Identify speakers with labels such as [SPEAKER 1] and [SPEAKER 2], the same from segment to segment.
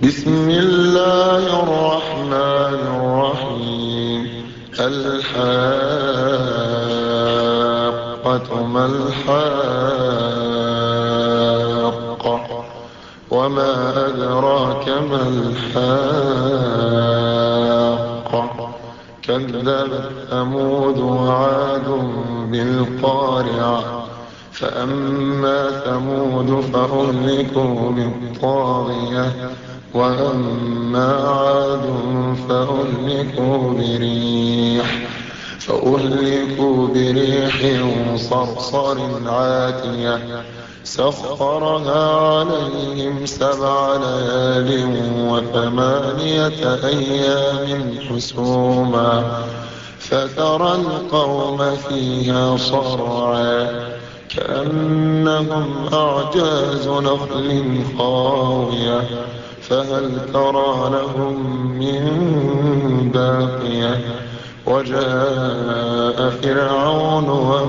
[SPEAKER 1] بسم الله الرحمن الرحيم. الحاقة ما الحاقة وما أدراك ما الحاقة كذبت ثمود وعاد بالقارعة فأما ثمود فأهلكوا بالطاغية وأما عاد فأهلكوا بريح صرصر عاتية سخرها عليهم 7 ليال و8 أيام حسوما فترى القوم فيها صرعا كأنهم أعجاز نخل خاوية فهل ترى لهم من باقية وجاء فرعون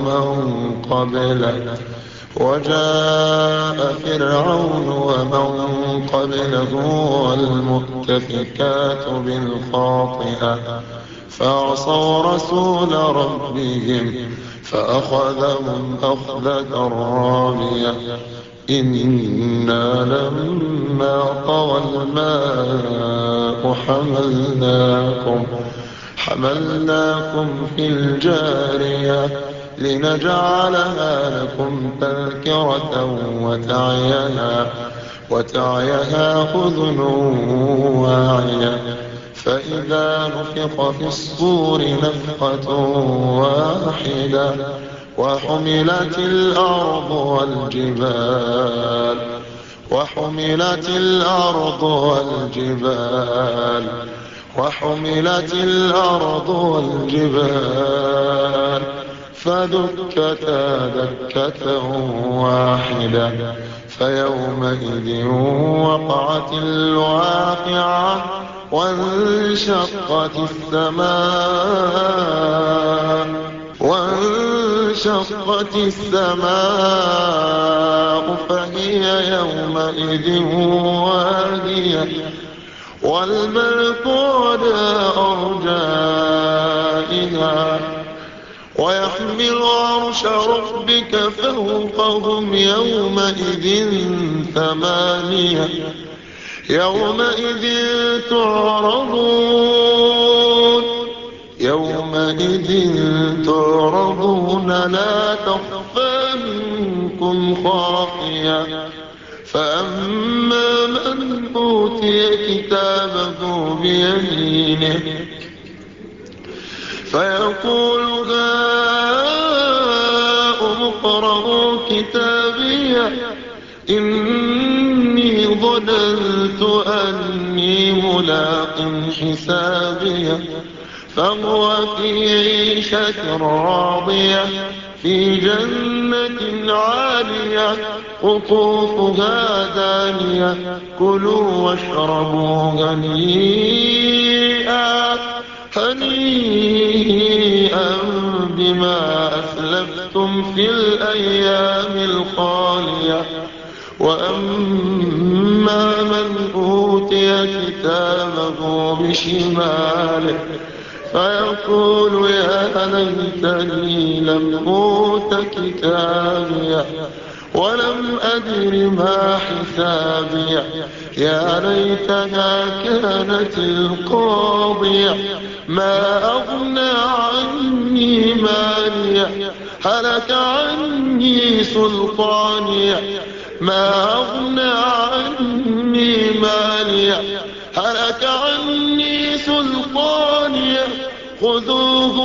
[SPEAKER 1] ومن قبله والمؤتفكات بالخاطئة فعصوا رسول ربهم فأخذهم أخذة رابية إنا لما طغى الماء حملناكم في الجارية لنجعلها لكم تذكرة وتعيها أذن واعية فإذا نفخ في الصور نفخة واحدة وحملت الأرض والجبال فدكتا دكة واحدة فيومئذ وقعت الواقعة وانشقت السماء فهي يومئذ واهية والملك على أرجائها ويحمل عرش ربك فوقهم يومئذ 8 تعرضون لا تخفى منكم خافية فأما من أوتي كتابه بيمينه فيقول هاؤم اقرءوا كتابيه إني ظننت أني ملاق حسابيه فهو في عيشة راضية في جنة عالية قطوفها دانية كلوا واشربوا هنيئا بما أسلفتم في الأيام الخالية وأما من أوتي كتابه بشماله فيقول يا ليتني لم أوت كتابيه ولم أدر ما حسابيه يا ليتها كانت القاضية ما أغنى عني ماليه هلك عني سلطانيه ما أغنى عني ماليه هلك عني سلطانيه خذوه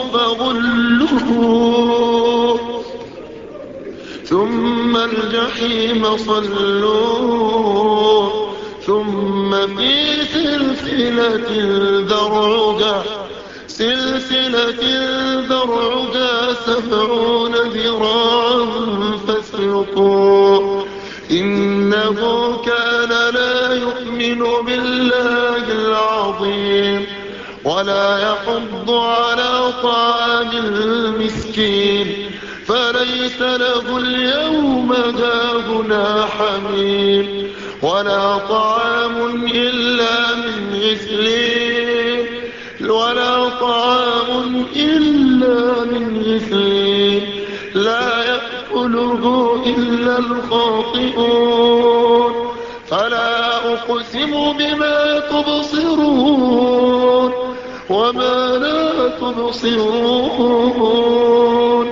[SPEAKER 1] فغلوه ثم الجحيم صلوه ثم في سلسلة ذرعها 70 ذراعا فاسلكوه إنه كان لا يؤمن بالله العظيم ولا يحض على طعام المسكين فليس له اليوم هاهنا حميم ولا طعام إلا إلا الخاطئون فلا أقسم بما تبصرون وما لا تبصرون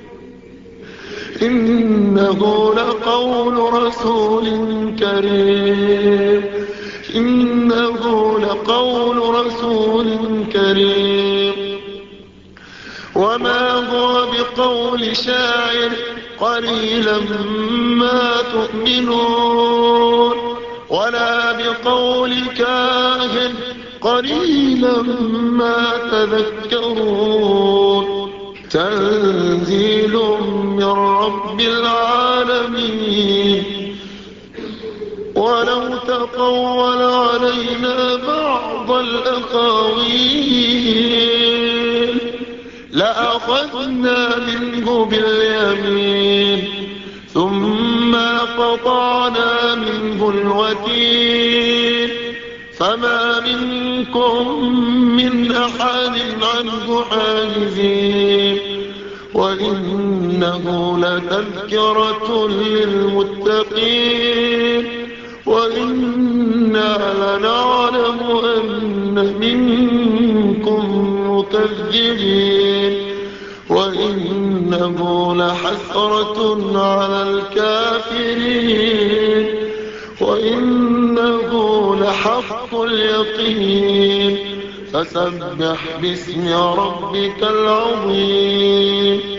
[SPEAKER 1] إنه لقول رسول كريم إنه لقول رسول كريم وما هو بقول شاعر قليلا ما تؤمنون ولا بقول كاهن قليلا ما تذكرون تنزيل من رب العالمين ولو تقول علينا بعض الأقاويل لأخذنا منه باليمين ثم قطعنا منه الوتين فما منكم من أحد عنه حاجزين وإنه لتذكرة للمتقين وإنا لنعلم أن منكم مكذبين وإنه لحسرة على الكافرين وإنه لحق اليقين فسبح باسم ربك العظيم